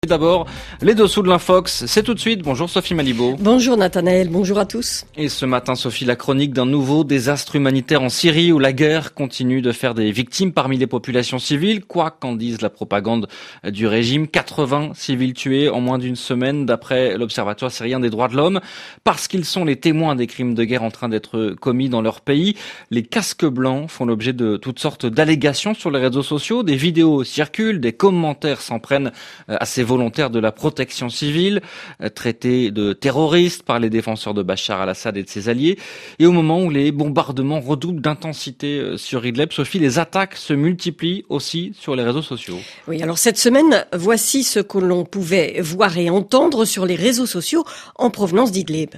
D'abord, les dessous de l'Infox, c'est tout de suite. Bonjour Sophie Malibaud. Bonjour Nathanaël, bonjour à tous. Et ce matin, Sophie, la chronique d'un nouveau désastre humanitaire en Syrie où la guerre continue de faire des victimes parmi les populations civiles. Quoi qu'en dise la propagande du régime, 80 civils tués en moins d'une semaine d'après l'Observatoire syrien des droits de l'homme. Parce qu'ils sont les témoins des crimes de guerre en train d'être commis dans leur pays, les casques blancs font l'objet de toutes sortes d'allégations sur les réseaux sociaux. Des vidéos circulent, des commentaires s'en prennent à ces volontaires de la protection civile, traités de terroristes par les défenseurs de Bachar al-Assad et de ses alliés. Et au moment où les bombardements redoublent d'intensité sur Idlib, Sophie, les attaques se multiplient aussi sur les réseaux sociaux. Oui, alors cette semaine, voici ce que l'on pouvait voir et entendre sur les réseaux sociaux en provenance d'Idlib.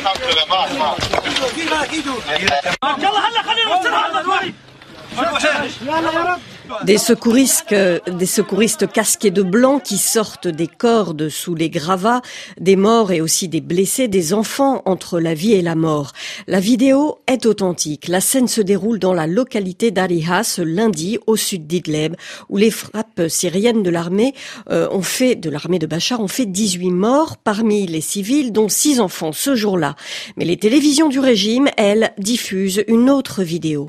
Des secouristes casqués de blanc qui sortent des corps de sous les gravats, des morts et aussi des blessés, des enfants entre la vie et la mort. La vidéo est authentique. La scène se déroule dans la localité d'Ariha ce lundi au sud d'Idlib, où les frappes syriennes de l'armée de Bachar ont fait 18 morts parmi les civils, dont 6 enfants ce jour-là. Mais les télévisions du régime, elles, diffusent une autre vidéo.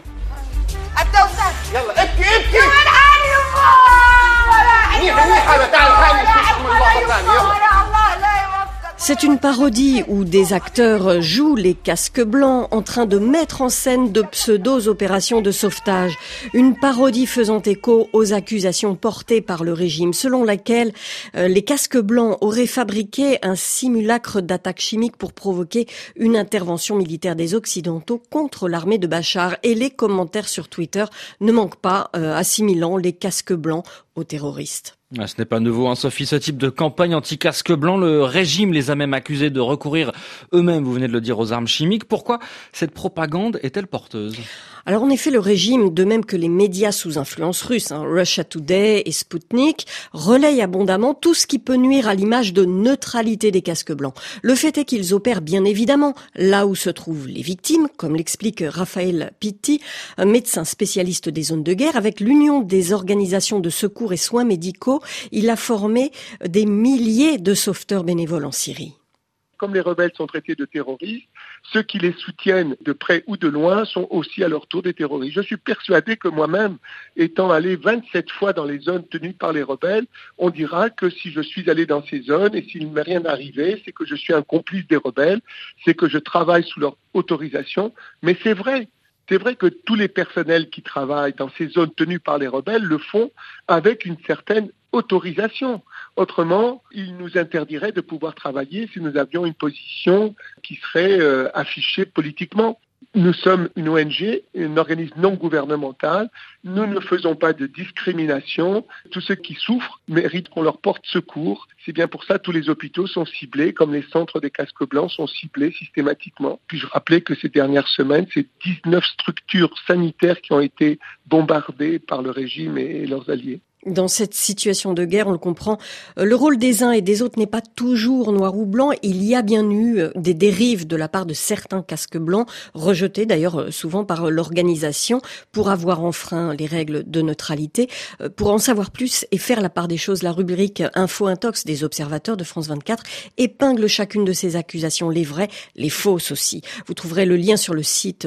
C'est une parodie où des acteurs jouent les casques blancs en train de mettre en scène de pseudo-opérations de sauvetage. Une parodie faisant écho aux accusations portées par le régime, selon laquelle les casques blancs auraient fabriqué un simulacre d'attaque chimique pour provoquer une intervention militaire des Occidentaux contre l'armée de Bachar. Et les commentaires sur Twitter ne manquent pas, assimilant les casques blancs aux terroristes. Ce n'est pas nouveau, Sophie, ce type de campagne anti-casque blanc. Le régime les a même accusés de recourir eux-mêmes, vous venez de le dire, aux armes chimiques. Pourquoi cette propagande est-elle porteuse ? Alors en effet, le régime, de même que les médias sous influence russe, Russia Today et Sputnik, relayent abondamment tout ce qui peut nuire à l'image de neutralité des casques blancs. Le fait est qu'ils opèrent bien évidemment là où se trouvent les victimes, comme l'explique Raphaël Pitti, un médecin spécialiste des zones de guerre. Avec l'Union des organisations de secours et soins médicaux, il a formé des milliers de sauveteurs bénévoles en Syrie. Comme les rebelles sont traités de terroristes, ceux qui les soutiennent de près ou de loin sont aussi à leur tour des terroristes. Je suis persuadé que moi-même, étant allé 27 fois dans les zones tenues par les rebelles, on dira que si je suis allé dans ces zones et s'il ne m'est rien arrivé, c'est que je suis un complice des rebelles, c'est que je travaille sous leur autorisation. Mais c'est vrai que tous les personnels qui travaillent dans ces zones tenues par les rebelles le font avec une certaine autorisation. Autrement, il nous interdirait de pouvoir travailler si nous avions une position qui serait affichée politiquement. Nous sommes une ONG, un organisme non gouvernemental. Nous ne faisons pas de discrimination. Tous ceux qui souffrent méritent qu'on leur porte secours. C'est bien pour ça que tous les hôpitaux sont ciblés, comme les centres des casques blancs sont ciblés systématiquement. Puis-je rappeler que ces dernières semaines, c'est 19 structures sanitaires qui ont été bombardées par le régime et leurs alliés. Dans cette situation de guerre, on le comprend, le rôle des uns et des autres n'est pas toujours noir ou blanc. Il y a bien eu des dérives de la part de certains casques blancs, rejetés d'ailleurs souvent par l'organisation pour avoir enfreint les règles de neutralité. Pour en savoir plus et faire la part des choses, la rubrique Info Intox des observateurs de France 24 épingle chacune de ces accusations, les vraies, les fausses aussi. Vous trouverez le lien sur le site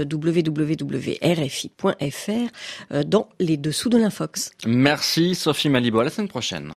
www.rfi.fr dans les dessous de l'Infox. Merci Sophie Malibaud, à la semaine prochaine.